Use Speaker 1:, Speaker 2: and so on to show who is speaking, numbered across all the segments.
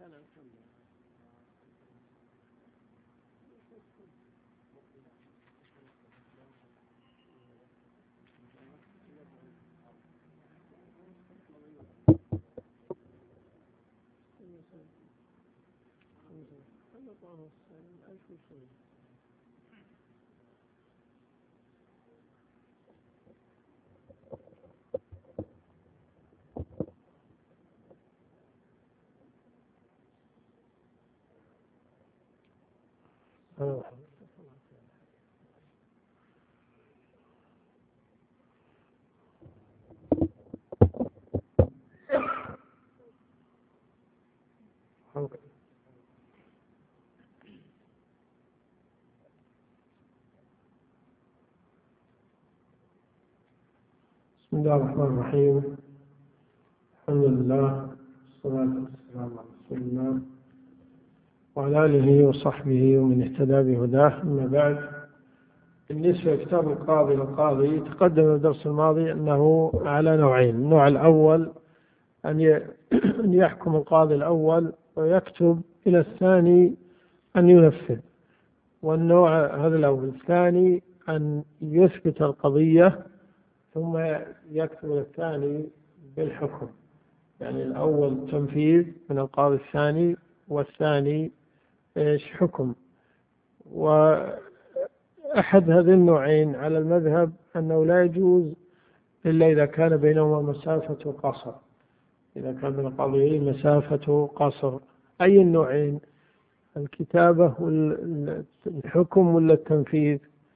Speaker 1: بسم الله الرحمن الرحيم. الحمد لله والصلاة والسلام على رسول الله وعلى آله وصحبه ومن اهتدى بهداه. أما بعد، بالنسبة لكتاب القاضي تقدم الدرس الماضي أنه على نوعين. النوع الأول أن يحكم القاضي الأول ويكتب إلى الثاني أن ينفذ، والنوع هذا الأول. الثاني أن يثبت القضية ثم يكتب الثاني بالحكم، يعني الأول تنفيذ من القاضي الثاني والثاني حكم. وأحد هذين النوعين على المذهب أنه لا يجوز إلا إذا كان بينهما مسافة قصر، إذا كان بين القاضيين مسافة قصر. أي النوعين؟ الكتابة والحكم ولا التنفيذ؟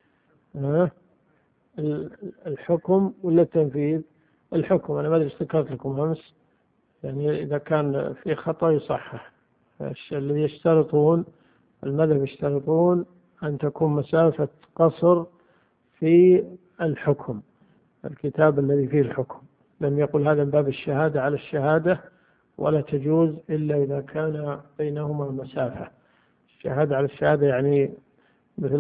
Speaker 1: الحكم ولا التنفيذ؟ الحكم. أنا ما أدري ذكرت لكم أمس، يعني إذا كان في خطأ يصحح. الذي يشترطون المذهب يشترطون أن تكون مسافة قصر في الحكم، الكتاب الذي فيه الحكم. لم يقل هذا من باب الشهادة على الشهادة، ولا تجوز إلا إذا كان بينهما مسافة. الشهادة على الشهادة يعني مثل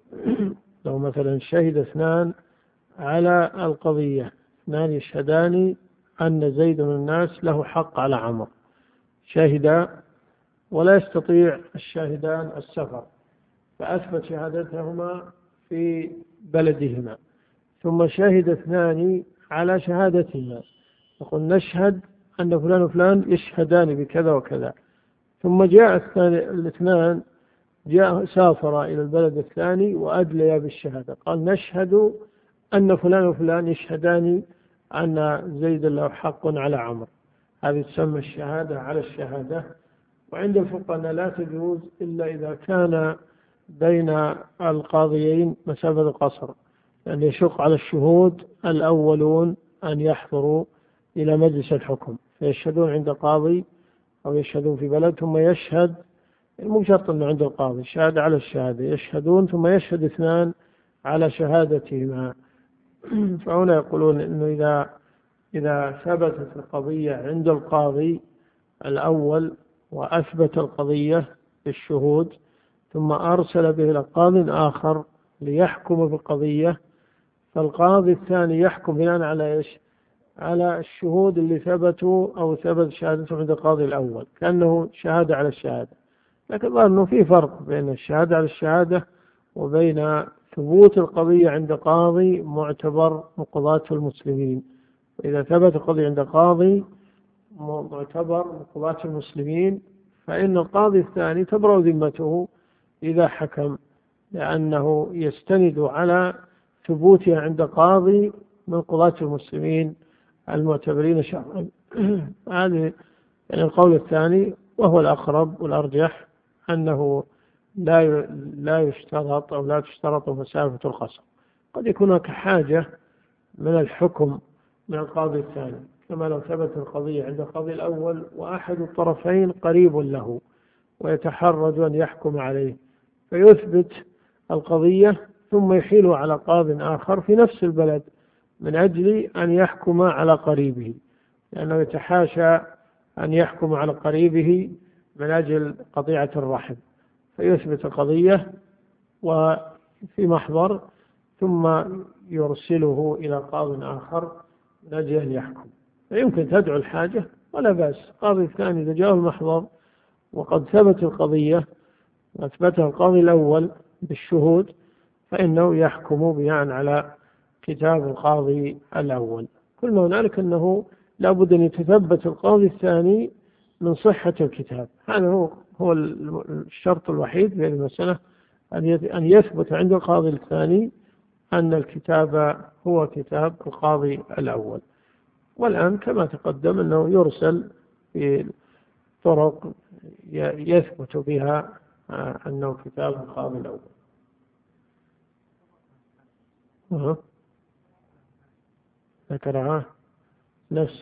Speaker 1: لو مثلا شهد اثنان على القضية، اثنان يشهدان أن زيد من الناس له حق على عمرو، شاهدا ولا يستطيع الشاهدان السفر، فأثبت شهادتهما في بلدهما، ثم شهد اثنان على شهادتهما، يقول نشهد أن فلان وفلان يشهدان بكذا وكذا، ثم جاء الاثنان سافر إلى البلد الثاني وأدليا بالشهادة، قال نشهد أن فلان وفلان يشهدان أن زيد له حق على عمرو. هذه تسمى الشهادة على الشهادة. وعند الفقهاء لا تجوز إلا إذا كان بين القاضيين مسافة قصر، يعني يشق على الشهود الأولون أن يحضروا إلى مجلس الحكم، فيشهدون عند قاضي أو يشهدون في بلد ثم يشهد، مو شرط أنه عند القاضي، شهادة على الشهادة، يشهدون ثم يشهد اثنان على شهادتهما. فهنا يقولون أنه إذا ثبتت القضية عند القاضي الأول وأثبت القضية بالشهود ثم أرسل به إلى قاض آخر ليحكم بالقضية، فالقاضي الثاني يحكم بناء على إيش؟ على الشهود اللي ثبتوا أو ثبت شهادته عند القاضي الأول، كأنه شهادة على الشهادة. لكن ظهر أنه في فرق بين الشهادة على الشهادة وبين ثبوت القضية عند قاضي معتبر من قضاة المسلمين. وإذا ثبت القضية عند قاضي معتبر من قضاة المسلمين فإن القاضي الثاني تبرأ ذمته إذا حكم، لأنه يستند على ثبوتها عند قاضي من قضاة المسلمين المعتبرين شرعا. هذا يعني القول الثاني، وهو الأقرب والأرجح، أنه لا يشترط أو لا تشترط مسافة القصر. قد يكون هناك حاجة من الحكم من القاضي الثاني، كما لو ثبت القضية عند القاضي الأول وأحد الطرفين قريب له ويتحرج أن يحكم عليه، فيثبت القضية ثم يحيل على قاض آخر في نفس البلد من أجل أن يحكم على قريبه، لأنه يتحاشى أن يحكم على قريبه من أجل قطيعة الرحم، فيثبت القضية وفي محضر ثم يرسله إلى قاض آخر من أجل أن يحكم. فيمكن تدعو الحاجة ولا بأس. قاضي الثاني إذا جاء المحضر وقد ثبت القضية أثبتها القاضي الأول بالشهود، فإنه يحكم بناء على كتاب القاضي الأول. كل ما هنالك أنه لا بد أن يتثبت القاضي الثاني من صحة الكتاب. هذا هو الشرط الوحيد في هذه المسألة، أن يثبت عند القاضي الثاني أن الكتاب هو كتاب القاضي الأول. والآن كما تقدم أنه يرسل في طرق يثبت بها أنه كتاب القاضي الأول. ذكرها نفس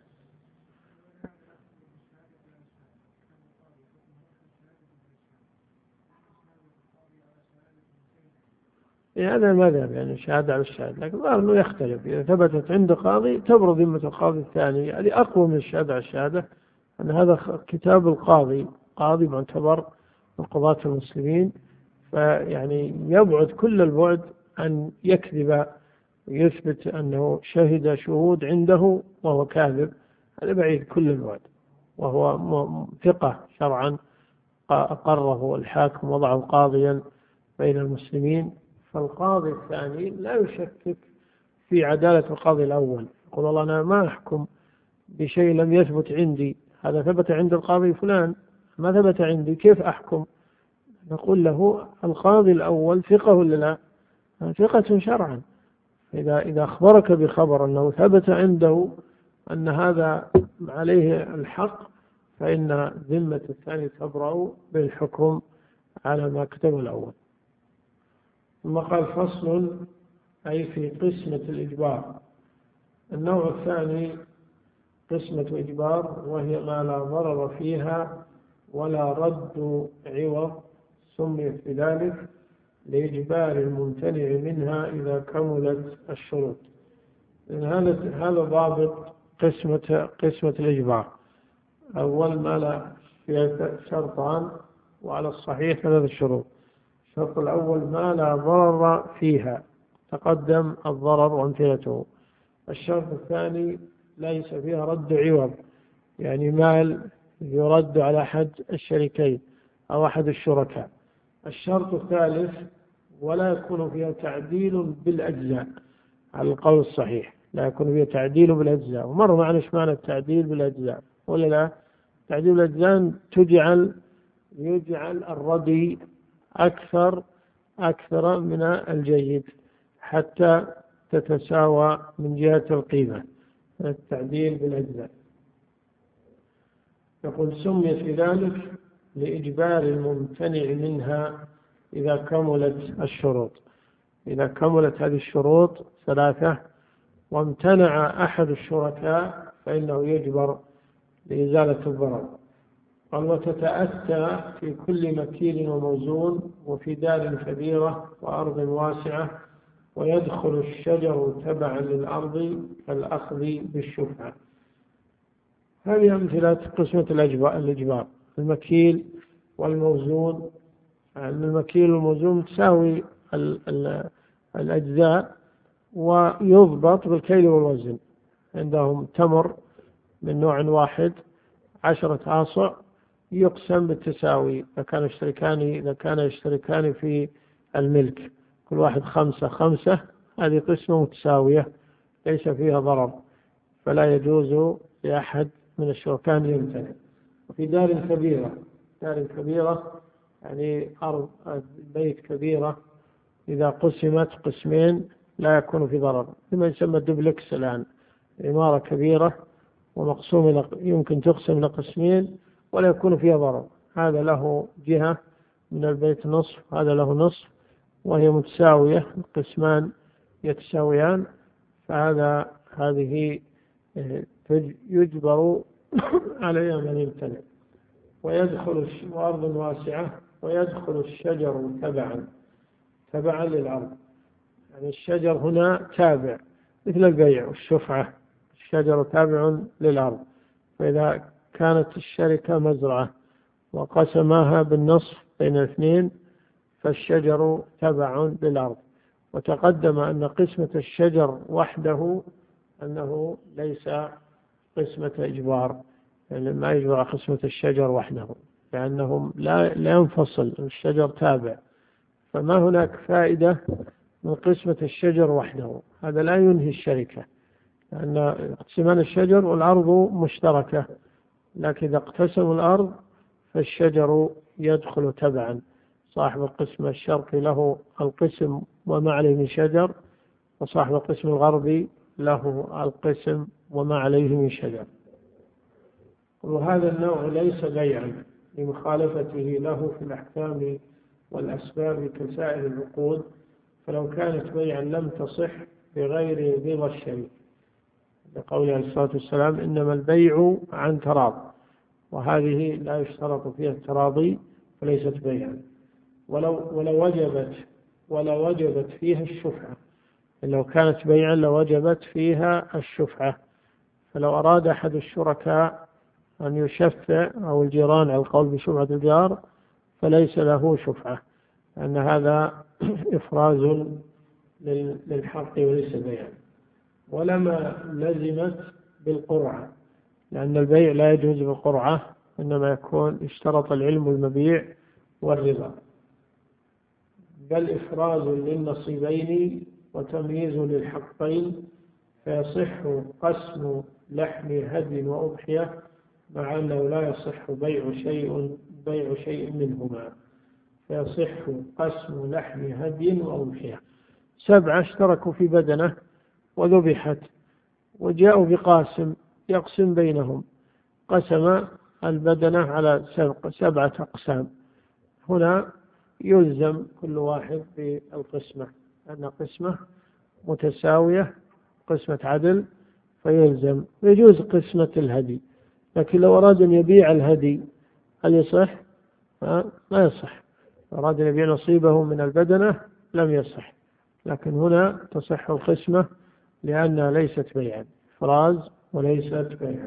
Speaker 1: هذا المذهب، يعني شهادة على الشهادة، لكن ظاهر أنه يختلف. إذا ثبتت عند قاضي تبرز ذمة القاضي الثاني، يعني أقوى من الشهادة على الشهادة، أن هذا كتاب القاضي، قاضي معتبر من قضاة المسلمين، فيعني يبعد كل البعد أن يكذب ويثبت أنه شهد شهود عنده وهو كاذب. هذا بعيد كل البعد، وهو ثقة شرعا أقره الحاكم وضعه قاضيا بين المسلمين. فالقاضي الثاني لا يشكك في عدالة القاضي الأول، يقول والله أنا ما أحكم بشيء لم يثبت عندي، هذا ثبت عند القاضي فلان ما ثبت عندي، كيف أحكم؟ نقول له القاضي الأول ثقة ولا لا؟ ثقة شرعا. إذا أخبرك بخبر أنه ثبت عنده أن هذا عليه الحق، فإن ذمة الثاني تبرأ بالحكم على ما كتبه الأول. ثم قال فصل، أي في قسمة الإجبار. النوع الثاني قسمة إجبار، وهي ما لا ضرر فيها ولا رد عوض، سميت بذلك لإجبار الممتنع منها إذا كملت الشروط. هذا ضابط قسمة الإجبار. أول ما لا فيها شرطان، وعلى الصحيح 3 شروط. الشرط الأول ما لا ضرر فيها، تقدم الضرر وامثلته. الشرط الثاني ليس فيها رد عوض، يعني مال يرد على أحد الشريكين أو أحد الشركاء. الشرط الثالث ولا يكون فيها تعديل بالأجزاء، على القول الصحيح لا يكون فيها تعديل بالأجزاء. ومر معنا ايش معنى التعديل بالأجزاء ولا لا؟ تعديل بالأجزاء يجعل الردي أكثر من الجيد حتى تتساوى من جهة القيمة. التعديل بالأجزاء. يقول سميت بذلك لإجبار الممتنع منها إذا كملت الشروط. إذا كملت هذه الشروط 3 وامتنع أحد الشركاء فإنه يجبر لإزالة الضرر. قال وتتأتى في كل مكيل وموزون وفي دار كبيرة وأرض واسعة، ويدخل الشجر تبعا للأرض كالأخذ بالشفعة. هذه أمثلة قسمة الإجبار. المكيل والموزون، المكيل والموزون تساوي الأجزاء ويضبط بالكيل والوزن. عندهم تمر من نوع واحد 10 آصع يقسم بالتساوي، إذا كان يشتركان في الملك كل واحد 5 هذه قسمة متساوية ليس فيها ضرر، فلا يجوز لأحد من الشركان يمتنع. وفي دار كبيرة يعني أرض بيت كبيرة إذا قسمت قسمين لا يكون في ضرر، لما يسمى الدبلكس الآن، عمارة كبيرة ومقسوم يمكن تقسم لقسمين ولا يكون فيها ضرر. هذا له جهة من البيت نصف، هذا له نصف، وهي متساوية، القسمان يتساويان، هذه يجبر عليها من يمتنع. ويدخل أرض واسعة ويدخل الشجر تبعا للأرض. يعني الشجر هنا تابع مثل البيع والشفعة، الشجر تابع للأرض. فإذا كانت الشركة مزرعة وقسمها بالنصف بين 2 فالشجر تبع للأرض. وتقدم أن قسمة الشجر وحده أنه ليس قسمة إجبار، يعني ما يجبر قسمة الشجر وحده، لأنهم لا ينفصل، الشجر تابع، فما هناك فائدة من قسمة الشجر وحده، هذا لا ينهي الشركة، لأن اقسمان الشجر والأرض مشتركة، لكن إذا اقتسموا الأرض فالشجر يدخل تبعا، صاحب القسم الشرقي له القسم وما عليه من شجر، وصاحب القسم الغربي له القسم وما عليه من شجر. وهذا النوع ليس بيعا لمخالفته له في الأحكام والأسباب كسائر العقود، فلو كانت بيعا لم تصح بغير رضا الشريك، لقوله عليه الصلاة والسلام إنما البيع عن تراض، وهذه لا يشترط فيها التراضي فليست بيعا. ولو وجبت فيها الشفعة، لو كانت بيعا لوجبت فيها الشفعة، فلو أراد أحد الشركاء أن يشفع أو الجيران على القول بشفعة الجار فليس له شفعة، لأن هذا إفراز للحق وليس بيعا. ولما لزمت بالقرعة، لأن البيع لا يجوز بالقرعة، إنما يكون اشترط العلم المبيع والرضا، بل إفراز للنصيبين وتمييز للحقين، فيصح قسم لحم هدي وأضحية، مع أنه لا يصح بيع شيء منهما، فيصح قسم لحم هدي وأضحية. 7 اشتركوا في بدنة وذبحت، وجاءوا بقاسم يقسم بينهم، قسم البدنة على 7 أقسام، هنا يلزم كل واحد بالقسمة، أن قسمة متساوية، قسمة عدل، فيلزم. يجوز قسمة الهدي، لكن لو أراد أن يبيع الهدي هل يصح؟ لا يصح. لو أراد أن يبيع نصيبه من البدنة لم يصح، لكن هنا تصح القسمة لأنها ليست بيعا، إفراز وليست بيعا.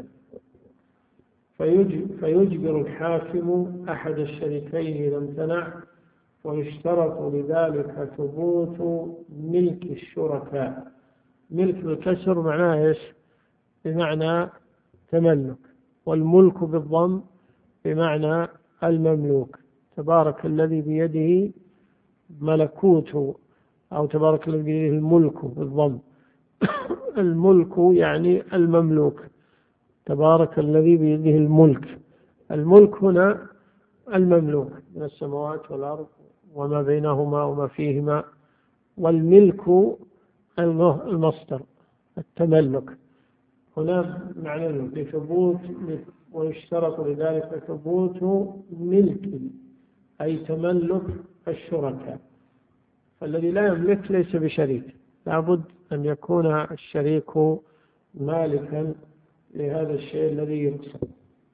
Speaker 1: فيجبر الحاكم أحد الشريكين إذا امتنع، ويشترط لذلك ثبوت ملك الشركاء. ملك بالكسر معناه إيش؟ بمعنى تملك، والملك بالضم بمعنى المملوك. تبارك الذي بيده ملكوت، أو تبارك الذي بيده الملك بالضم الملك يعني المملوك، تبارك الذي بيده الملك. الملك هنا المملوك من السماوات والأرض وما بينهما وما فيهما، والملك المصدر التملك، هنا معنى لثبوت، ويشترط لذلك ثبوت ملك أي تملك الشركاء، فالذي لا يملك ليس بشريك، لابد أن يكون الشريك مالكا لهذا الشيء الذي يقسم.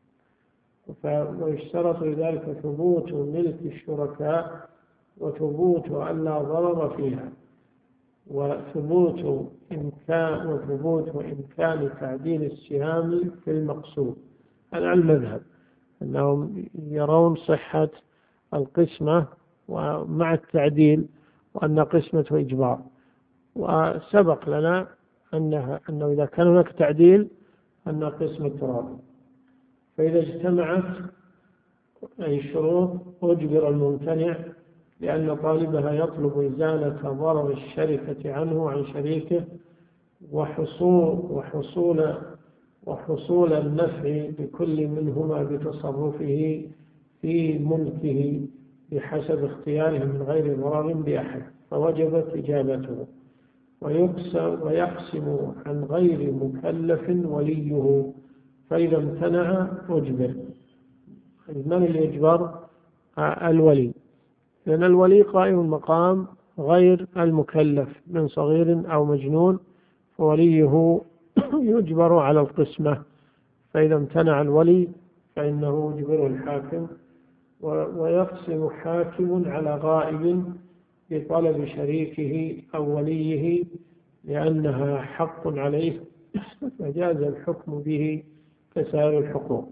Speaker 1: ويشترط لذلك ثبوت ملك الشركاء، وثبوت أن لا ضرر فيها، وثبوت إمكان تعديل السهام في المقسوم. هذا المذهب أنهم يرون صحة القسمة ومع التعديل، وأن قسمة إجبار. وسبق لنا أنه إذا كان هناك تعديل أن قسمة تراب. فإذا اجتمعت أي الشروط أجبر الممتنع، لأن طالبها يطلب إزالة ضرر الشركة عنه وعن شريكه، وحصول النفع لكل منهما بتصرفه في ملكه بحسب اختياره من غير ضرر بأحد، فوجبت إجابته. ويقسم عن غير مكلف وليه، فإذا امتنع أجبر. من اللي يجبر؟ الولي، لأن الولي قائم مقام غير المكلف من صغير أو مجنون، فوليه يجبر على القسمة. فإذا امتنع الولي فإنه يجبره الحاكم. ويقسم حاكم على غائب بطلب شريكه أو وليه، لأنها حق عليه، فجاز الحكم به كسائر الحقوق.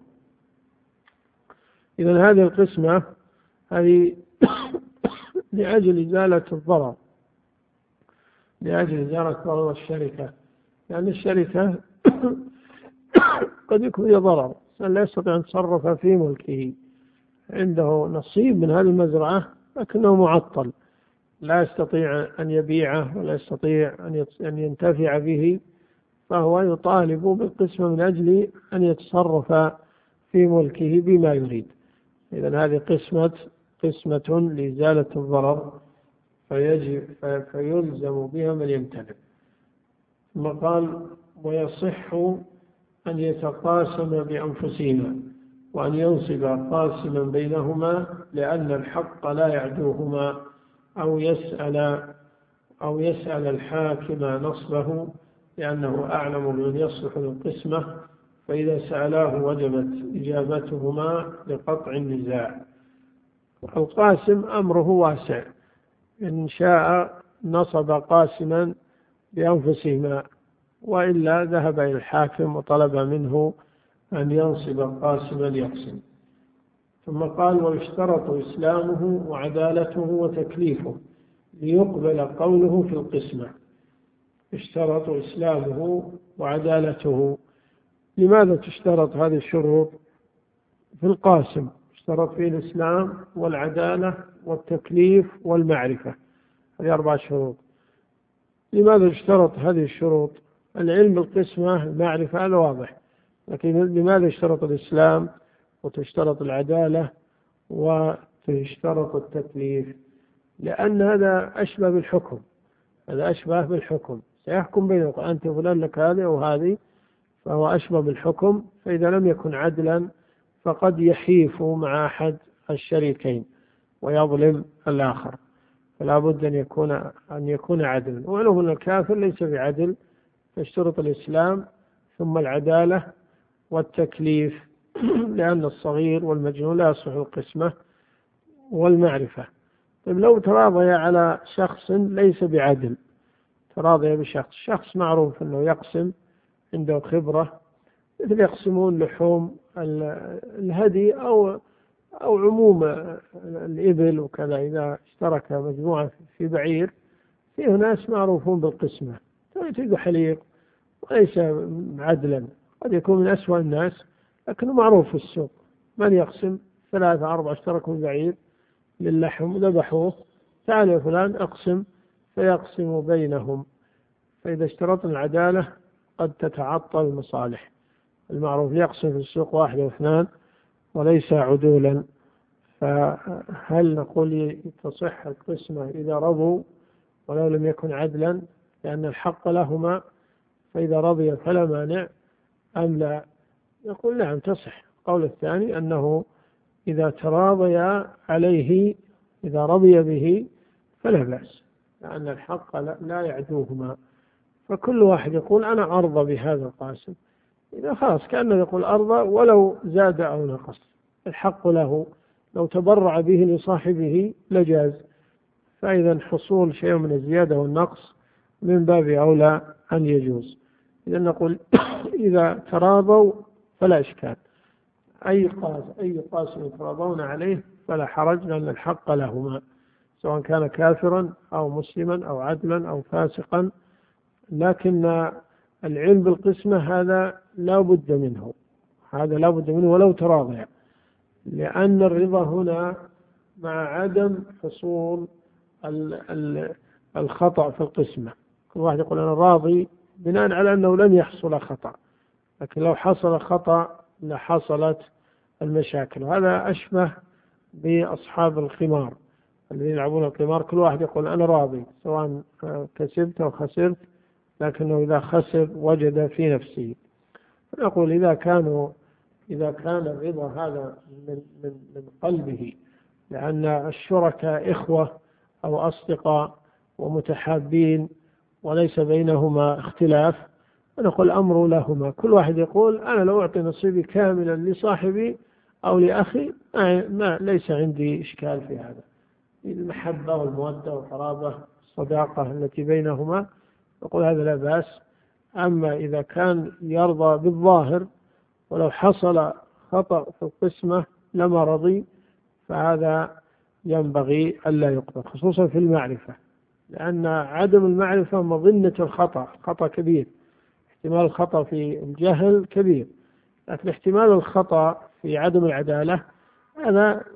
Speaker 1: إذن هذه القسمة هذه لأجل إزالة الضرر، لأجل إزالة ضرر الشركة، لأن الشركة قد يكون ضرر لا يستطيع أن يتصرف في ملكه، عنده نصيب من هذه المزرعة لكنه معطل، لا يستطيع أن يبيعه ولا يستطيع أن ينتفع به، فهو يطالب بالقسمة من أجل أن يتصرف في ملكه بما يريد. إذن هذه قسمة لإزالة الضرر فيلزم بها من يمتلك. ثم قال: ويصح أن يتقاسم بأنفسهما وأن ينصب قاسما بينهما لأن الحق لا يعدوهما، أو يسأل الحاكم نصبه لأنه أعلم بمن يصلح للقسمة، فإذا سألاه وجبت إجابتهما لقطع النزاع. القاسم أمره واسع، إن شاء نصب قاسما بأنفسهما، وإلا ذهب إلى الحاكم وطلب منه أن ينصب قاسما يقسم. ثم قال: ويشترط إسلامه وعدالته وتكليفه ليقبل قوله في القسمة. يشترط إسلامه وعدالته. لماذا تشترط هذه الشروط في القاسم؟ اشترط فيه الإسلام والعدالة والتكليف والمعرفة، هذه 4 شروط. لماذا اشترط هذه الشروط؟ العلم بالقسمة، المعرفة، هذا واضح، لكن لماذا اشترط الإسلام وتشترط العدالة وتشترط التكليف؟ لأن هذا أشبه بالحكم، هذا أشبه بالحكم، سيحكم بينك أنت فلان لك هذه أو هذه، فهو أشبه بالحكم. فإذا لم يكن عدلا فقد يحيف مع أحد الشريكين ويظلم الآخر، فلا بد أن يكون عدلا. ولو أن الكافر ليس بعدل، فاشترط الإسلام ثم العدالة والتكليف لأن الصغير والمجنون لا يصلح القسمة، والمعرفة. طيب لو تراضي على شخص ليس بعدل، تراضي شخص معروف أنه يقسم، عنده خبرة، مثل يقسمون لحوم الهدي أو عموم الإبل وكذا، إذا اشترك مجموعة في بعير، فيه ناس معروفون بالقسمة، تجد حليق وليس عدلا، قد يكون من أسوأ الناس لكنه معروف في السوق، من يقسم 3 4 اشتركوا في بعير للحم ذبحوه، تعال يا فلان اقسم، فيقسم بينهم. فإذا اشترطنا العدالة قد تتعطل المصالح. المعروف يقسم في السوق 1 أو 2 وليس عدولا، فهل نقول تصح القسمة إذا رضوا ولو لم يكن عدلا لأن الحق لهما، فإذا رضي فلا مانع، أم لا؟ يقول نعم تصح. القول الثاني أنه إذا تراضي عليه، إذا رضي به فلا بأس، لأن الحق لا يعدوهما. فكل واحد يقول أنا أرضى بهذا القاسم، إذا خلاص كأنه يقول أرضى ولو زاد أو نقص، الحق له، لو تبرع به لصاحبه لجاز. فإذا حصول شيء من الزيادة والنقص من باب أولى أن يجوز. إذا نقول إذا تراضوا فلا إشكال، أي قاسم يتراضون عليه فلا حرج، لأن الحق لهما، سواء كان كافرا أو مسلما أو عدلا أو فاسقا. لكن العلم بالقسمة هذا لا بد منه، ولو تراضي، لأن الرضا هنا مع عدم حصول الخطأ في القسمة. كل واحد يقول أنا راضي بناء على أنه لن يحصل خطأ، لكن لو حصل خطأ لحصلت المشاكل. وهذا أشبه بأصحاب القمار الذين يلعبون القمار، كل واحد يقول أنا راضي سواء كسبت أو خسرت، لكنه إذا خسر وجد في نفسه. نقول إذا كان الرضا هذا من قلبه، لأن الشركاء إخوة أو أصدقاء ومتحابين وليس بينهما اختلاف، فنقول أمر لهما، كل واحد يقول أنا لو أعطي نصيبي كاملا لصاحبي أو لأخي ليس عندي إشكال في هذا. المحبة والمودة والقرابة الصداقة التي بينهما، نقول هذا لا بأس. أما إذا كان يرضى بالظاهر ولو حصل خطأ في القسمة لما رضي، فهذا ينبغي ألا يقبل، خصوصا في المعرفة، لأن عدم المعرفة مظنة الخطأ، خطأ كبير، احتمال الخطأ في الجهل كبير، لكن احتمال الخطأ في عدم العدالة هذا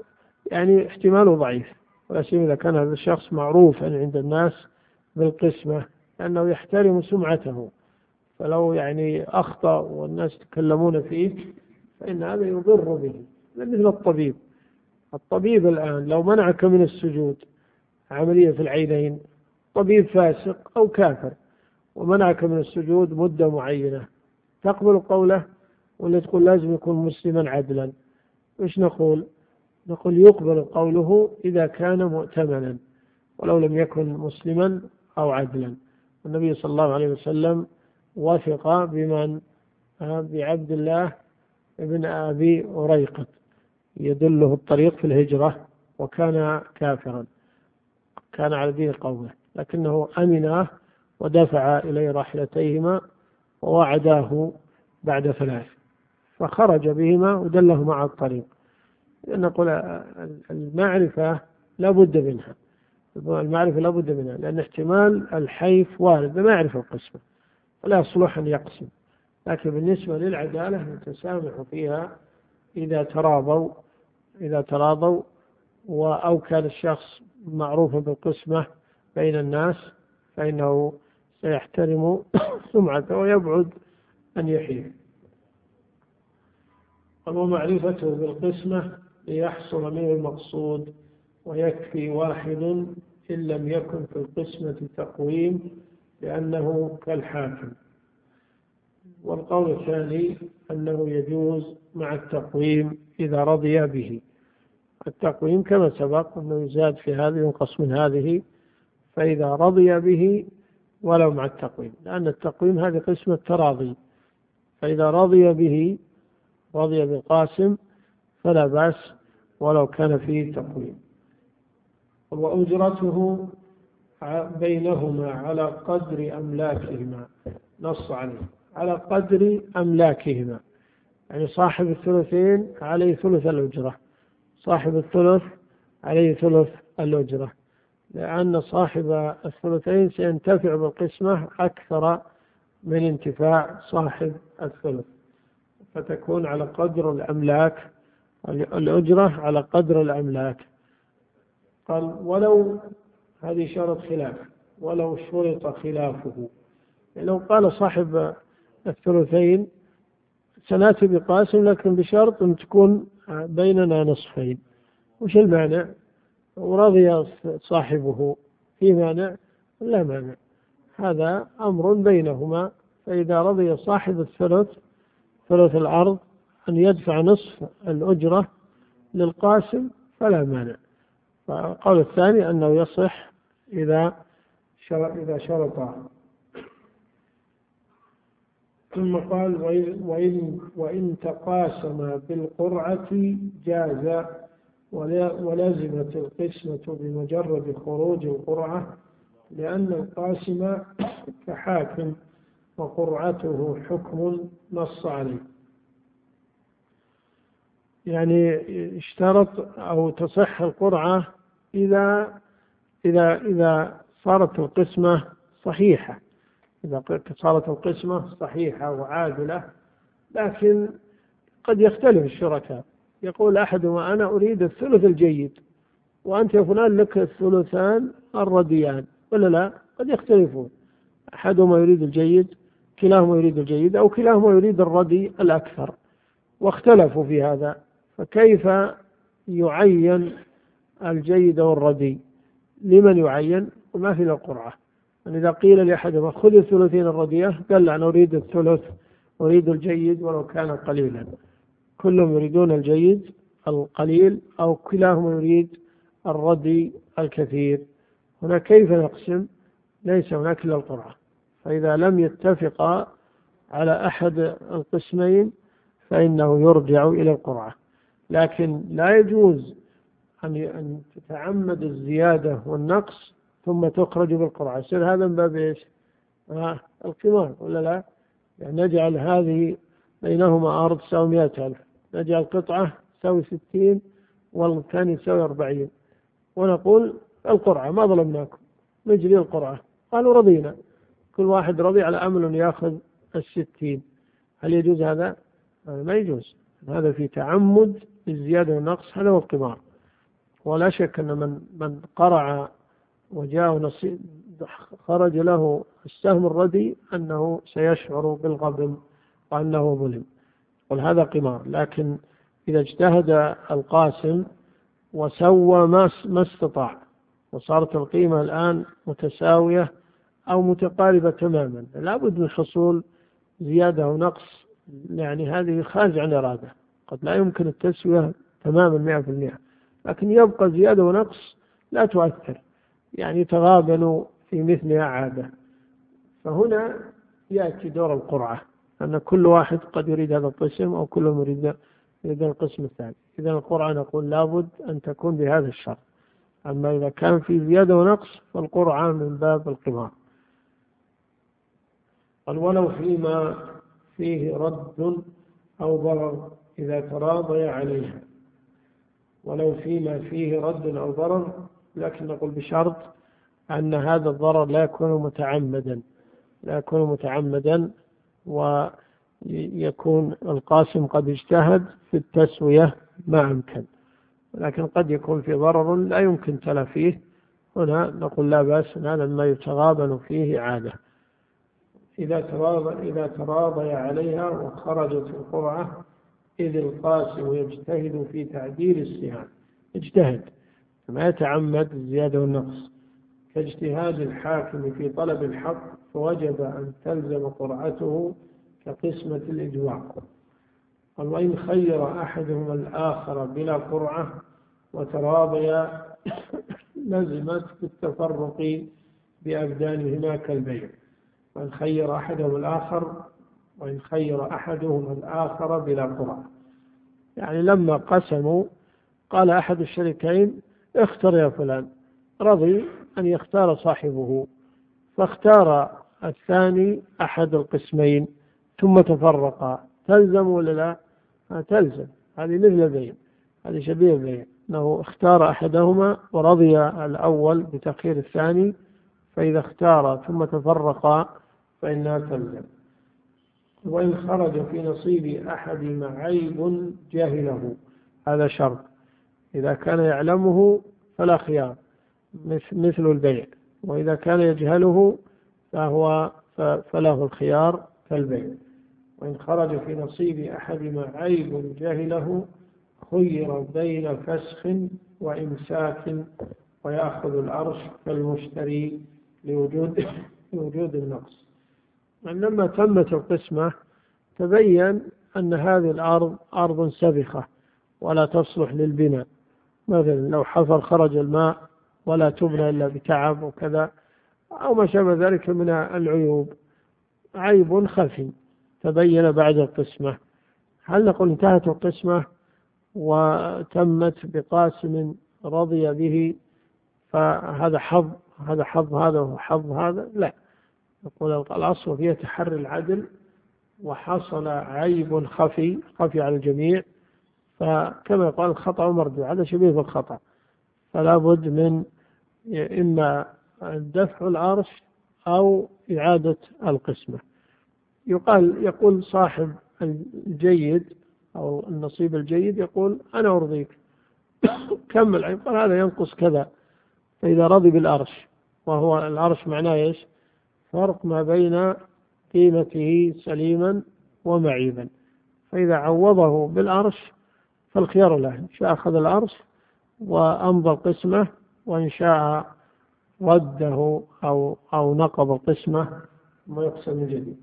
Speaker 1: يعني احتماله ضعيف، ولا سيما إذا كان هذا الشخص معروفا عند الناس بالقسمة لأنه يحترم سمعته، فلو يعني أخطأ والناس يتكلمون فيه فإن هذا يضر به. مثل الطبيب الآن لو منعك من السجود عملية في العينين، طبيب فاسق أو كافر ومنعك من السجود مدة معينة، تقبل قوله ولا تقول لازم يكون مسلما عدلا؟ إيش نقول يقبل قوله إذا كان مؤتمنا ولو لم يكن مسلما أو عدلا. النبي صلى الله عليه وسلم وثق بعبد الله ابن أبي أريقط يدله الطريق في الهجرة، وكان كافرا، كان على دين قومه، لكنه أمناه ودفع إليه راحلتيهما ووعداه بعد 3، فخرج بهما ودلهما على الطريق. نقول المعرفة لا بد منها، لأن احتمال الحيف وارد ما يعرف القسمة فلا يصلح أن يقسم. لكن بالنسبة للعدالة نتسامح فيها إذا تراضوا أو كان الشخص معروفا بالقسمة بين الناس، فإنه سيحترم سمعته ويبعد أن يحيف. ومعرفته بالقسمة ليحصل منه المقصود، ويكفي واحد إن لم يكن في القسمة تقويم لأنه كالحاكم. والقول الثاني أنه يجوز مع التقويم إذا رضي به. التقويم كما سبق أنه يزاد في هذه وينقص من هذه، فإذا رضي به ولو مع التقويم، لأن التقويم هذه قسمة تراضي، فإذا رضي بالقاسم فلا بأس ولو كان فيه تقويم. وأجرته بينهما على قدر أملاكهما، نص عليه على قدر أملاكهما، يعني صاحب الثلثين عليه ثلث الأجرة، صاحب الثلث عليه ثلث الأجرة، لأن صاحب الثلثين سينتفع بالقسمة أكثر من انتفاع صاحب الثلث، فتكون على قدر الأملاك، الأجرة على قدر الأملاك. قال ولو، هذه شرط خلاف، ولو شرط خلافه، لو قال صاحب الثلثين سنأتي بقاسم لكن بشرط أن تكون بيننا نصفين، وش المانع؟ ورضي صاحبه، في مانع؟ لا مانع، هذا أمر بينهما. فإذا رضي صاحب الثلث، ثلث الأرض، أن يدفع نصف الأجرة للقاسم فلا مانع. فالقول الثاني أنه يصح إذا شرط. ثم قال وإن تقاسم بالقرعة جاز، ولازمت القسمة بمجرد خروج القرعة، لأن القاسم كحاكم وقرعته حكم نص عليه. يعني اشترط أو تصح القرعة إذا صارت القسمة صحيحة، إذا صارت القسمة صحيحة وعادلة. لكن قد يختلف الشركاء، يقول أحدهما أنا أريد الثلث الجيد وأنت يا فلان لك الثلثان الرديان، ولا لا؟ قد يختلفون، أحدهما يريد الجيد، كلاهما يريد الجيد، أو كلاهما يريد الردي الأكثر، واختلفوا في هذا. فكيف يعين الجيد والردي؟ لمن يعين؟ وما في القرعة. يعني إذا قيل لأحدهما خذ الثلثين الردية، قال أنا أريد الثلث، أريد الجيد ولو كان قليلا، كلهم يريدون الجيد القليل أو كلاهما يريد الردي الكثير. هنا كيف نقسم؟ ليس هناك إلا القرعة. فإذا لم يتفقا على أحد القسمين فإنه يرجع إلى القرعة. لكن لا يجوز أن تتعمد الزيادة والنقص ثم تخرج بالقرعة، يصير هذا من باب إيش؟ القمار، ولا لا؟ يعني نجعل هذه بينهما أرض تساوي 100,000، نجعل قطعة تساوي 60 والثاني تساوي 40، ونقول القرعة ما ظلمناكم، نجري القرعة. قالوا رضينا، كل واحد رضي على أمل أن يأخذ 60. هل يجوز هذا؟ ما يجوز، هذا في تعمد الزيادة والنقص، هذا هو القمار. ولا شك أن من قرع وجاء نصيب خرج له السهم الردي أنه سيشعر بالغبن وأنه ظلم، وهذا قمار. لكن إذا اجتهد القاسم وسوى ما استطاع وصارت القيمة الآن متساوية أو متقاربة تماما، لابد من حصول زيادة ونقص، يعني هذه خارج عن إرادة، قد لا يمكن التسوية تماما 100%، لكن يبقى زيادة ونقص لا تؤثر، يعني يتغابن في مثلها عادة. فهنا يأتي دور القرعة، أن كل واحد قد يريد هذا القسم أو كلهم يريد القسم الثاني. إذا القرعة نقول لابد أن تكون بهذا الشرط. أما إذا كان في زيادة ونقص فالقرعة من باب القمار. قال ولو فيما فيه رد أو ضرر إذا تراضي عليها، ولو فيما فيه رد أو ضرر، لكن نقول بشرط أن هذا الضرر لا يكون متعمدا ويكون القاسم قد اجتهد في التسوية ما أمكن، لكن قد يكون في ضرر لا يمكن تلافيه، هنا نقول لا بأس، هذا ما يتغابن فيه عادة. إذا تراضي عليها وخرجت القرعة، إذ القاسم يجتهد في تعديل السهام، اجتهد ما يتعمد الزيادة والنقص، كاجتهاد الحاكم في طلب الحق، فوجب أن تلزم قرعته كقسمة الإجواء. قال وإن خير أحدهما الآخر بلا قرعة وتراضيا لزمت بالتفرق بأبدانهما كالبيع. وإن خير أحدهما الآخر بلا قرعة، يعني لما قسموا قال أحد الشريكين اختر يا فلان، رضي أن يختار صاحبه، فاختار الثاني أحد القسمين ثم تفرقا، تلزم ولا لا؟ تلزم. هذه مثل البيع، هذه شبيه البيع، أنه اختار أحدهما ورضي الأول بتأخير الثاني، فإذا اختار ثم تفرقا فإنها تلزم. وإن خرج في نصيب أحدهما عيب جاهله، هذا شرط، إذا كان يعلمه فلا خيار مثل البيع، وإذا كان يجهله فله الخيار كالبيع. وإن خرج في نصيب أحدهما عيب جاهله خير بين فسخ وإمساك ويأخذ الأرش كالمشتري لوجود النقص. لما تمت القسمة تبين أن هذه الأرض أرض سبخة ولا تصلح للبناء، مثلا لو حفر خرج الماء ولا تبنى إلا بتعب وكذا، أو ما شابه ذلك من العيوب، عيب خفي تبين بعد القسمة. هل نقول انتهت القسمة وتمت بقاسم رضي به فهذا حظ هذا وحظ هذا؟ لا، نقول الأصل فيها تحري العدل، وحصل عيب خفي على الجميع، فكما يقال الخطأ مرجوع، هذا شبيه بالخطأ، فلا بد من إما دفع الأرش أو إعادة القسمة. يقول صاحب الجيد أو النصيب الجيد، يقول أنا أرضيك كمل، يقول هذا ينقص كذا، فإذا رضي بالأرش، وهو الأرش معناه إيش؟ فرق ما بين قيمته سليما ومعيبا، فإذا عوضه بالأرش فالخيار له، إن شاء أخذ الأرش وأمضى القسمة، وإن شاء رده أو نقض القسمة ثم يقسم من جديد.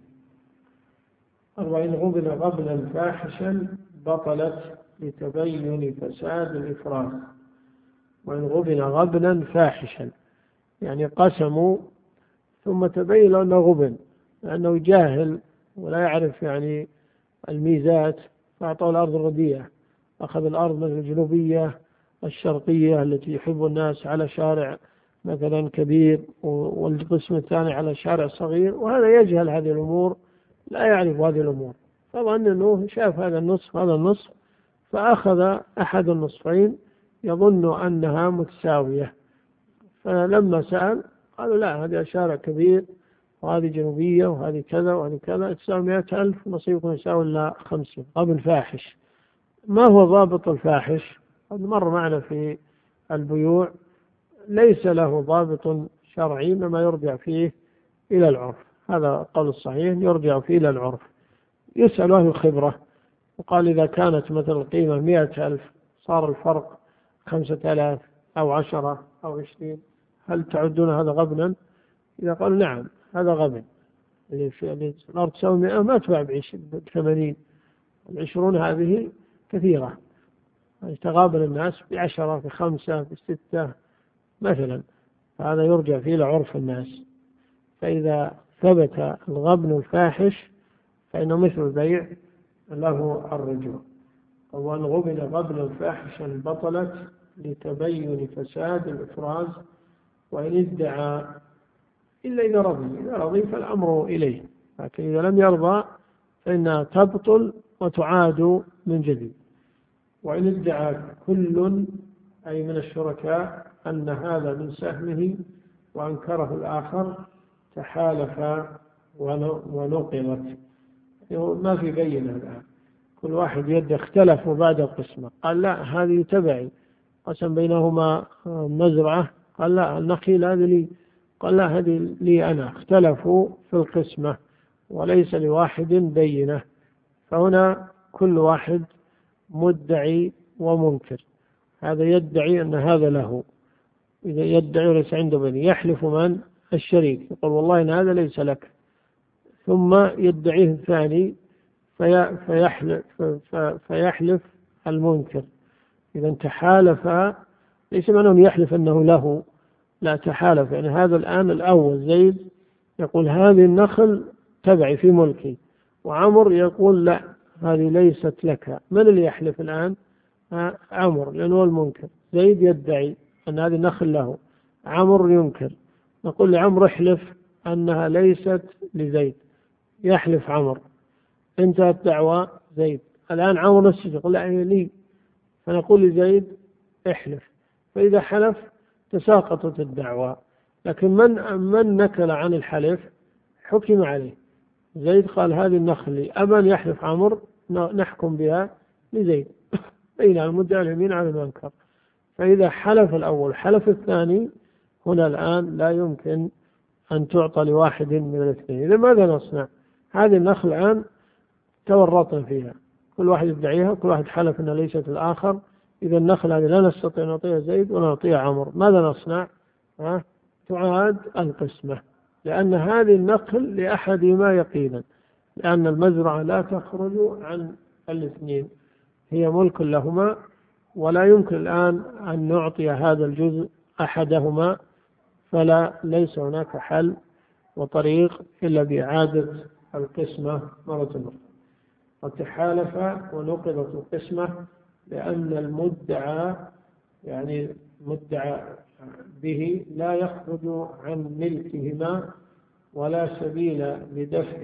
Speaker 1: وإن غبن غبنا فاحشا بطلت لتبين فساد الإفراط. وإن غبن غبنا فاحشا، يعني قسموا ثم تبين أنه غبن، لأنه جاهل ولا يعرف يعني الميزات، فأعطوا الأرض الرديئة، أخذ الأرض مثل الجنوبية الشرقية التي يحب الناس على شارع مثلا كبير، والقسم الثاني على شارع صغير، وهذا يجهل هذه الأمور، لا يعرف هذه الأمور، فظن أنه شاف هذا النصف فأخذ أحد النصفين يظن أنها متساوية، فلما سأل قالوا لا، هذه شارع كبير وهذه جنوبية وهذه كذا وهذه كذا، تساوي 100,000، نصيبكم يساوي إلا 50. غبن فاحش. ما هو ضابط الفاحش؟ قد مر معنا في البيوع ليس له ضابط شرعي، إنما يرجع فيه إلى العرف. هذا قول الصحيح، يرجع فيه إلى العرف. يسأل أهل الخبرة، وقال إذا كانت مثل القيمة 100,000 صار الفرق 5,000 أو 10 أو 20، هل تعدون هذا غبنا؟ إذا قالوا نعم هذا غبن، اللي الأرض تساوي 100 ما تباع ب80، 20 هذه كثيرة، يتغابن الناس ب10 ب5 ب6 مثلا، هذا يرجع فيه لعرف الناس. فإذا ثبت الغبن الفاحش فإنه مثل البيع له الرجوع. وأن غبن غبنا فاحشا بطلت لتبين فساد الإفراز، وإن ادعى إلا إذا رضي فالأمر إليه، لكن إذا لم يرضى فإنها تبطل وتعاد من جديد. وإن ادعى كل أي من الشركاء أن هذا من سهمه وأنكره الآخر تحالف ونقضت، ما في بينة الآن، كل واحد يد اختلفوا بعد القسمة، قال لا هذه تبعي، قسم بينهما مزرعة، قال لا النخيل هذه لي، قال لا هذه لي أنا، اختلفوا في القسمة وليس لواحد بينة، فهنا كل واحد مدعي ومنكر. هذا يدعي أن هذا له، إذا يدعي ليس عنده بينة يحلف من الشريك، يقول والله إن هذا ليس لك، ثم يدعيه الثاني فيحلف المنكر. إذا تحالف، ليس معناه يحلف أنه له، لا تحالف، يعني هذا الآن الأول زيد يقول هذه النخل تبعي في ملكي، وعمر يقول لا هذه ليست لك، من اللي يحلف الآن؟ عمر لأنه المنكر. زيد يدعي أن هذه النخل له، عمر ينكر، نقول لعمر احلف أنها ليست لزيد، يحلف عمر، انتهت دعوى زيد. الآن عمر نفسه يقول لا هي لي، فنقول لزيد احلف، فإذا حلف تساقطت الدعوى. لكن من نكل عن الحلف حكم عليه. زيد قال هذه النخل لي، أبا يحلف عمر نحكم بها لزيد بين المدعي اليمين على المنكر. فإذا حلف الأول حلف الثاني، هنا الآن لا يمكن أن تعطى لواحد من الاثنين. إذا ماذا نصنع؟ هذه النخل الآن تورطنا فيها، كل واحد يدعيها، كل واحد حلف أنها ليست الآخر، إذا النخل هذه لا نستطيع نعطيها زيد ولا نعطيها عمر، ماذا نصنع؟ تعاد القسمة، لأن هذه النخل لأحدهما يقينا، لأن المزرعة لا تخرج عن الاثنين، هي ملك لهما، ولا يمكن الآن أن نعطي هذا الجزء أحدهما، فلا ليس هناك حل وطريق إلا بإعادة القسمة مرة أخرى. وتحالف ونقضت القسمة لأن المدعى يعني مدعى به لا يخرج عن ملكهما، ولا سبيل لدفع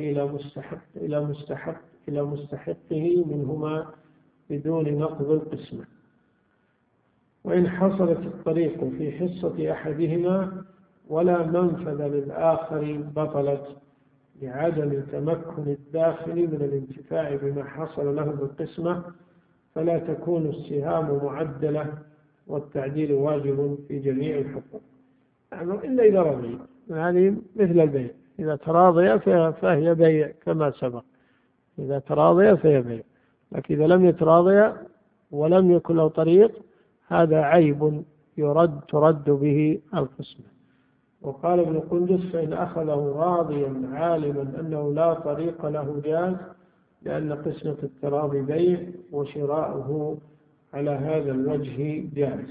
Speaker 1: إلى مستحقه منهما بدون نقض القسمة. وإن حصلت الطريق في حصة أحدهما ولا منفذ للآخر بطلت لعدم تمكن الداخل من الانتفاع بما حصل له بالقسمة، فلا تكون السهام معدلة، والتعديل واجب في جميع الحقوق إلا إذا رضي. هذه مثل البيع، إذا تراضي فهي بيع كما سبق، إذا تراضي فهي بيع، لكن إذا لم يتراضي ولم يكن له طريق هذا عيب ترد به القسمة. وقال ابن قندس فإن أخذه راضيا عالما أنه لا طريق له جاز، لأن قسمة التراضي بيع وشراؤه على هذا الوجه جائز.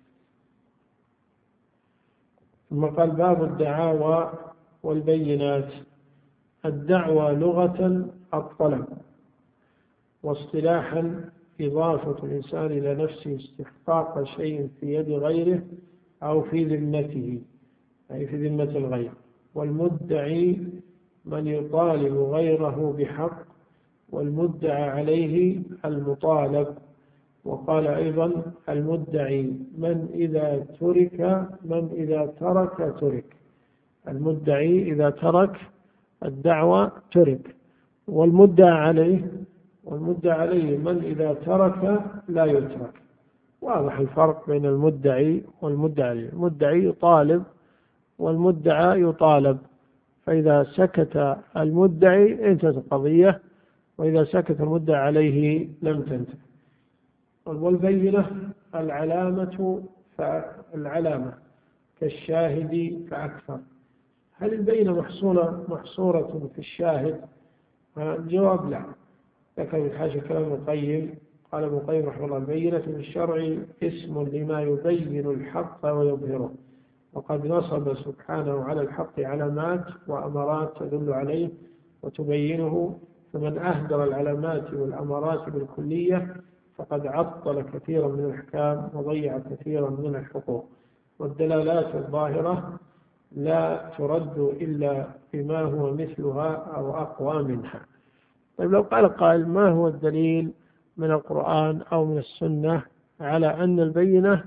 Speaker 1: ثم قال باب الدعاوى والبينات. الدعوى لغة الطلب، واصطلاحا إضافة الإنسان إلى نفسه استحقاق شيء في يد غيره أو في ذمته، أي في ذمة الغير. والمدعي من يطالب غيره بحق، والمدعى عليه المطالب. وقال أيضا المدعي من إذا ترك ترك، المدعي إذا ترك الدعوة ترك، والمدعى عليه من إذا ترك لا يترك. واضح الفرق بين المدعي والمدعي عليه. المدعي يطالب والمدعى يطالب، فإذا سكت المدعي انتهت القضية، وإذا سكت المدعى عليه لم تنتهي. والبينة العلامة كالشاهد فأكثر. هل البينة محصورة في الشاهد؟ الجواب لا. ذكر من حاشية كلام ابن القيم، قال ابن القيم رحمه الله: البينة في الشرع اسم لما يبين الحق ويظهره، وقد نصب سبحانه على الحق علامات وأمارات تدل عليه وتبينه، فمن أهدر العلامات والأمارات بالكلية فقد عطل كثيرا من الأحكام وضيع كثيرا من الحقوق. والدلالات الظاهرة لا ترد إلا بما هو مثلها أو أقوى منها. طيب، لو قال قائل: ما هو الدليل من القرآن أو من السنة على أن البينة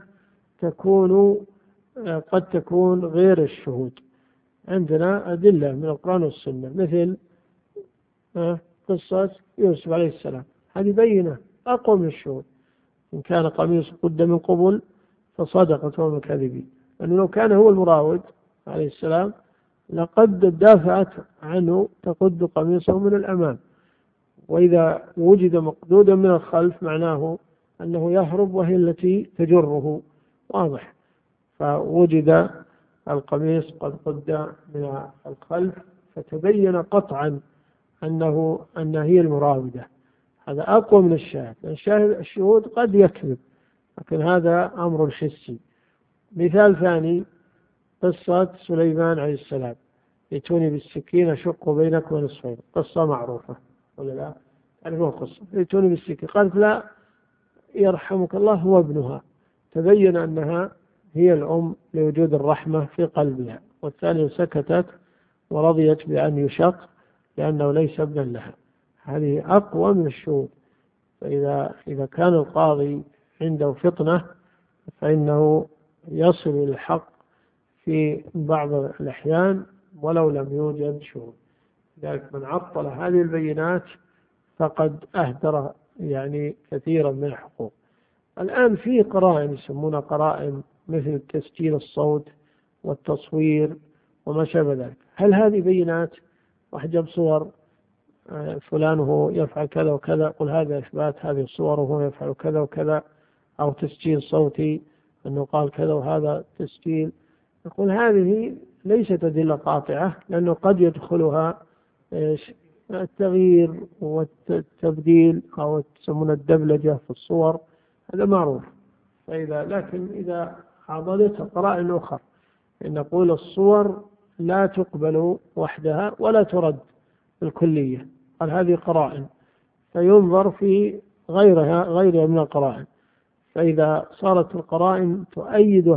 Speaker 1: قد تكون غير الشهود؟ عندنا أدلة من القرآن والسنة، مثل قصة يوسف عليه السلام، هذه بينة أقوى من الشهود. إن كان قميص قد من قبل فصدقت وهم كاذبين، لأنه لو كان هو المراود عليه السلام لقد دافعت عنه تقد قميصه من الأمام، وإذا وجد مقدودا من الخلف معناه أنه يهرب وهي التي تجره، واضح. فوجد القميص قد قد من الخلف، فتبين قطعا أنها هي المراودة. هذا أقوى من الشاهد، الشهود قد يكذب، لكن هذا أمر حسي. مثال ثاني: قصة سليمان عليه السلام: ائتوني بالسكين أشق بينك ونصفين. قصة معروفة ولا لا؟ تعرفون القصة؟ ائتوني بالسكين، قالت: لا يرحمك الله، هو ابنها. تبين أنها هي الأم لوجود الرحمة في قلبها. والثانية سكتت ورضيت بأن يشق لأنه ليس ابنا لها. هذه أقوى من الشهود. فإذا كان القاضي عنده فطنة فإنه يصل إلى الحق في بعض الأحيان ولو لم يوجد شهود. لذلك من عطل هذه البينات فقد أهدر كثيرا من الحقوق. الآن في قرائن يسمونها قرائن، مثل تسجيل الصوت والتصوير وما شابه ذلك. هل هذه بينات؟ واحد جاب صور فلان هو يفعل كذا وكذا، قل هذا إثبات هذه الصور وهو يفعل كذا وكذا، أو تسجيل صوتي أنه قال كذا وهذا تسجيل. يقول هذه ليست أدلة قاطعة، لأنه قد يدخلها التغيير والتبديل أو تسمون الدبلجة في الصور، هذا معروف. لكن إذا عضدتها قرائن أخرى، نقول الصور لا تقبل وحدها ولا ترد الكلية، قال هذه قرائن، فينظر في غيرها من القرائن. فإذا صارت القرائن تؤيد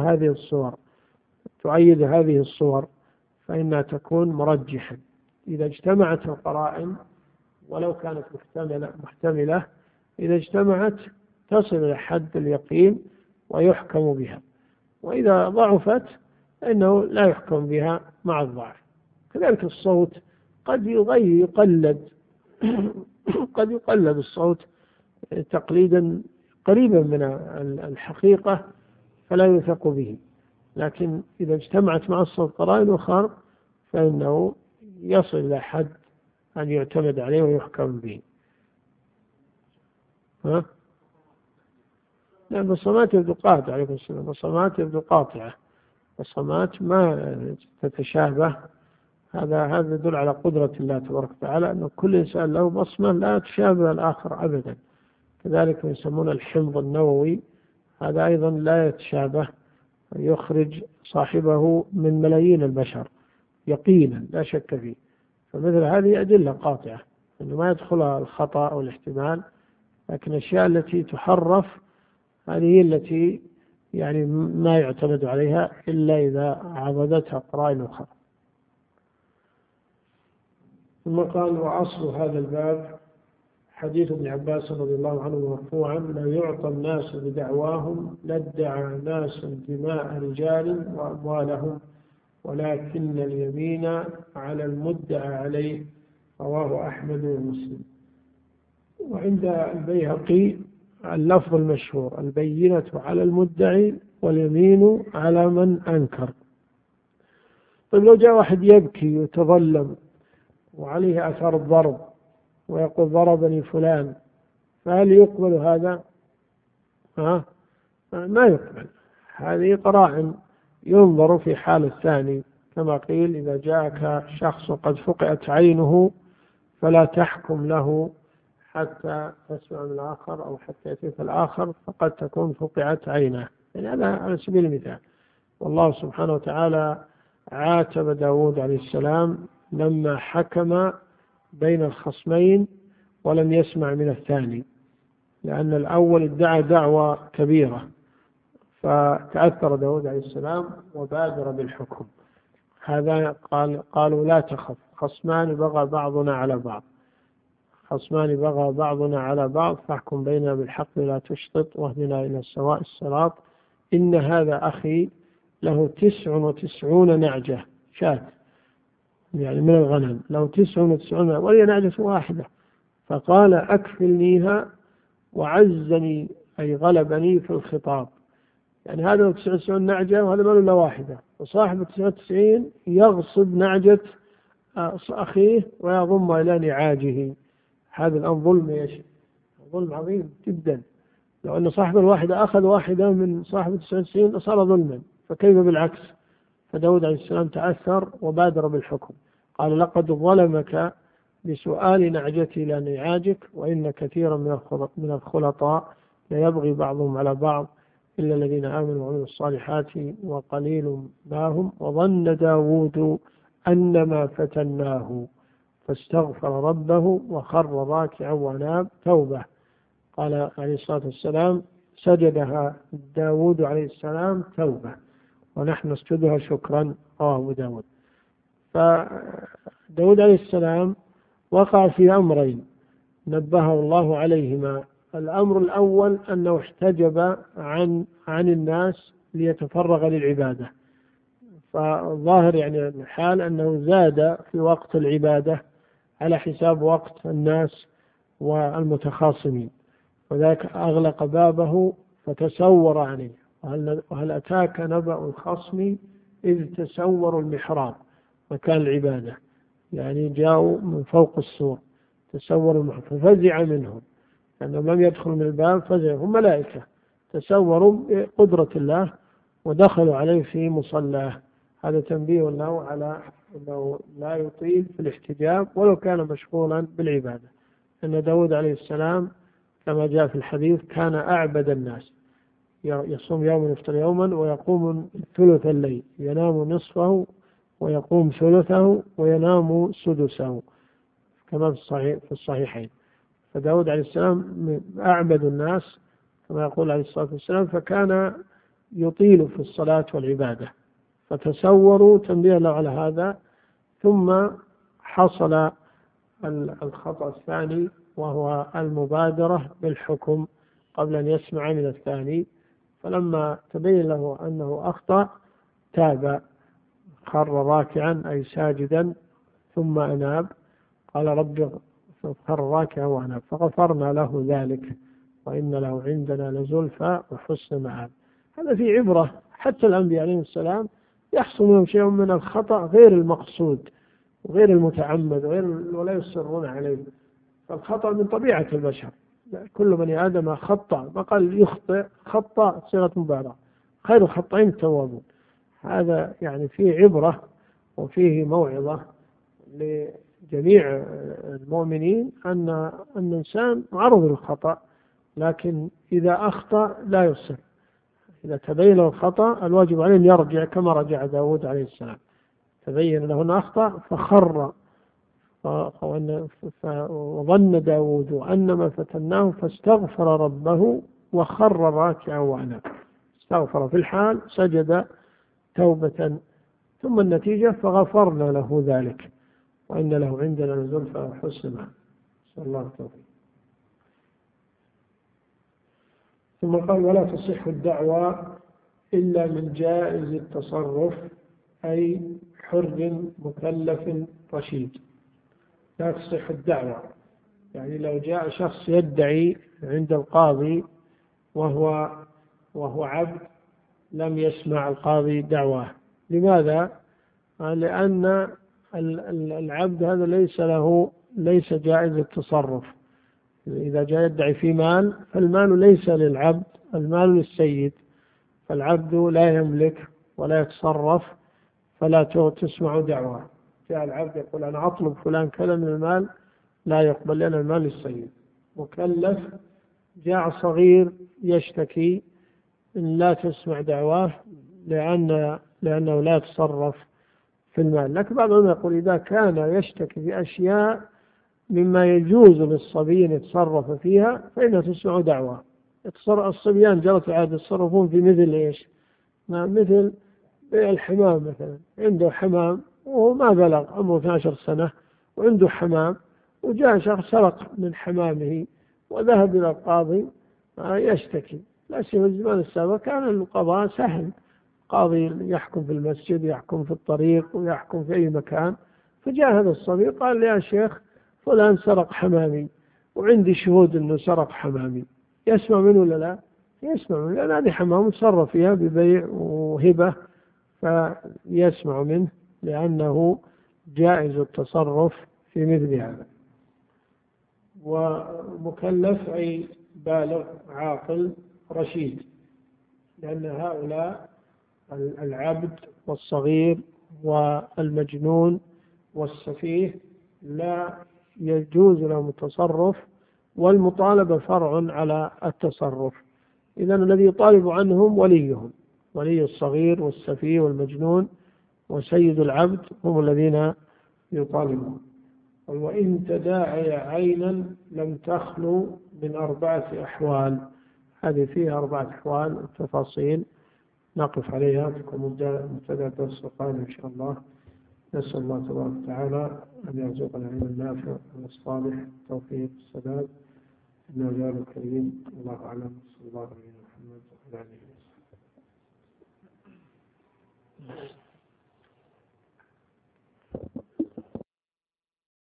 Speaker 1: هذه الصور فإنها تكون مرجحا. إذا اجتمعت القرائن ولو كانت محتملة، إذا اجتمعت تصل إلى حد اليقين ويحكم بها، وإذا ضعفت فإنه لا يحكم بها مع الضعف. كذلك الصوت قد يقلد قد يقلد الصوت تقليدا قريبا من الحقيقة فلا يوثق به، لكن إذا اجتمعت مع الصوت قرائن أخرى فإنه يصل إلى حد أن يعتمد عليه ويحكم به. لا، بصمات يبدو قاطعة. عليكم السلام. بصمات يبدو قاطعة، بصمات ما تتشابه. هذا يدل على قدرة الله تبارك وتعالى، أن كل إنسان له بصمة لا تشابه الآخر أبدا. كذلك يسمون الحمض النووي، هذا أيضا لا يتشابه، يخرج صاحبه من ملايين البشر يقينا لا شك فيه. فمثل هذه أدلة قاطعة أنه ما يدخلها الخطأ أو الاحتمال، لكن الأشياء التي تحرف هذه هي التي ما يعتمد عليها إلا إذا عضدتها قرائن أخرى. ثم قال: وأصل هذا الباب حديث ابن عباس رضي الله عنه مرفوعا: لا يعطى الناس بدعواهم لادعى ناس دماء رجال وأموالهم ولكن اليمين على المدعى عليه. رواه أحمد ومسلم. وعند البيهقي اللفظ المشهور: البينة على المدعي واليمين على من أنكر. طيب لو جاء واحد يبكي ويتظلم وعليه أثر الضرب ويقول ضربني فلان، فهل يقبل هذا؟ ما يقبل. هذه قرائن ينظر في حال الثاني، كما قيل: إذا جاءك شخص قد فقئت عينه فلا تحكم له حتى تسمع من الآخر أو حتى يتيك الآخر، فقد تكون فقعت عينه. يعني هذا على سبيل المثال. والله سبحانه وتعالى عاتب داود عليه السلام لما حكم بين الخصمين ولم يسمع من الثاني، لأن الأول ادعى دعوة كبيرة، فتأثر داود عليه السلام وبادر بالحكم. هذا قالوا: لا تخف، خصمان بغى بعضنا على بعض، خصمان بغى بعضنا على بعض فاحكم بيننا بالحق لا تشطط واهدنا إلى السواء الصراط. إن هذا أخي له 99 نعجة شاة، يعني من الغنم، له 99 ولي نعجة واحدة، فقال: أكفلنيها وعزني، أي غلبني في الخطاب. يعني هذا له 99 نعجة وهذا ما له واحدة، وصاحب 99 يغصب نعجة أخيه ويضم إلى نعاجه. هذا الأمر ظلم، ايش؟ ظلم عظيم جدا. لو أن صاحب الواحدة أخذ واحدة من صاحب 99 صار ظلما، فكيف بالعكس؟ فداود عليه السلام تأثر وبادر بالحكم، قال: لقد ظلمك بسؤال نعجتي لا نعاجك، وإن كثيرا من الخلطاء ليبغي بعضهم على بعض إلا الذين آمنوا وعملوا الصالحات وقليل ما هم. وظن داود أنما فتناه فاستغفر ربه وخر راكعا وأناب توبة. قال عليه الصلاة والسلام: سجدها داود عليه السلام توبة ونحن نسجدها شكرا. رواه داود. فداود عليه السلام وقع في أمرين نبهه الله عليهما. الأمر الأول أنه احتجب عن الناس ليتفرغ للعبادة، فظاهر يعني الحال أنه زاد في وقت العبادة على حساب وقت الناس والمتخاصمين، وذاك أغلق بابه فتسور عليه. وهل أتاك نبأ الخصم إذ تسوروا المحراب، مكان العبادة، يعني جاءوا من فوق السور تسوروا المحراب ففزع منهم، لأنهم لم يدخلوا من الباب، فزع. هم ملائكة تسوروا بقدرة الله ودخلوا عليه في مصلاه. هذا تنبيه له على أنه لا يطيل في الاحتجاب ولو كان مشغولا بالعبادة. أن داود عليه السلام كما جاء في الحديث كان أعبد الناس، يصوم يوما يفطر يوما ويقوم ثلث الليل، ينام نصفه ويقوم ثلثه وينام سدسه، كما في الصحيحين. فداود عليه السلام أعبد الناس كما يقول عليه الصلاة والسلام، فكان يطيل في الصلاة والعبادة، فتسوروا تنبيه له على هذا. ثم حصل الخطأ الثاني وهو المبادرة بالحكم قبل أن يسمع من الثاني، فلما تبين له أنه أخطأ تاب، خر راكعا أي ساجدا، ثم أناب، قال: رب خر راكعا وأناب، فغفرنا له ذلك وإن له عندنا لزلفى وحسن مآب. هذا في عبرة، حتى الأنبياء عليهم السلام يحصل منهم شيء من الخطأ غير المقصود وغير المتعمد ولا يصرون عليه، فالخطأ من طبيعة البشر، كل بني آدم خطأ، ما قال يخطئ، خطأ صيغة مبالغة، خير الخطائين التوابون. هذا يعني فيه عبرة وفيه موعظة لجميع المؤمنين أن الإنسان معرض للخطأ، لكن إذا أخطأ لا يصر. إذا تبين له الخطأ الواجب عليه أن يرجع كما رجع داود عليه السلام، تبين له أنه أخطأ فخر، وظن داود أنما فتناه فاستغفر ربه وخر راكعا وأناب. استغفر في الحال، سجد توبة، ثم النتيجة فغفرنا له ذلك وإن له عندنا لزلفى وحسن مآب. نسأل الله التوفيق. ثم قال: ولا تصح الدعوة إلا من جائز التصرف، أي حر مكلف رشيد. لا تصح الدعوة، يعني لو جاء شخص يدعي عند القاضي وهو عبد لم يسمع القاضي دعواه. لماذا؟ لأن العبد هذا ليس جائز التصرف. إذا جاء يدعي في مال فالمال ليس للعبد، المال للسيد، فالعبد لا يملك ولا يتصرف، فلا تسمع دعواه. جاء العبد يقول أنا أطلب فلان كذا من المال، لا يقبل، لأن المال للسيد. مكلف جاء صغير يشتكي، لا تسمع دعواه لأنه لا يتصرف في المال. لكن بعض العلماء يقول إذا كان يشتكي بأشياء مما يجوز للصبي أن يتصرف فيها فإنها تسمع دعواه. الصبيان جرت العادة يتصرفون في مثل إيش؟ مثل الحمام مثلا، عنده حمام وهو ما بلغ عمره 12 سنة وعنده حمام، وجاء شخص سرق من حمامه وذهب إلى القاضي يشتكي. لا سيما في الزمان السابق كان القضاء سهل، قاضي يحكم في المسجد، يحكم في الطريق، ويحكم في أي مكان. فجاء هذا الصبي قال يا شيخ فلان سرق حمامي وعندي شهود أنه سرق حمامي، يسمع منه ولا لا؟ يسمع منه، لأن هذه حمام تصرف فيها ببيع وهبة، فيسمع منه لأنه جائز التصرف في مثل هذا. ومكلف أي بالغ عاقل رشيد، لأن هؤلاء العبد والصغير والمجنون والسفيه لا يجوز لهم التصرف، والمطالبة فرع على التصرف. إذن الذي يطالب عنهم وليهم، ولي الصغير والسفيه والمجنون وسيد العبد هم الذين يطالبون. وإن تداعي عينا لم تخلو من 4 أحوال. هذه فيها 4 أحوال تفاصيل نقف عليها تكون مبتدأ الدرس القادم إن شاء الله. نسأل الله تبارك وتعالى أن يرزقنا العلم النافع والصالح التوفيق السداد، إنه جار كريم. الله أعلم. صلى الله عليه وسلم.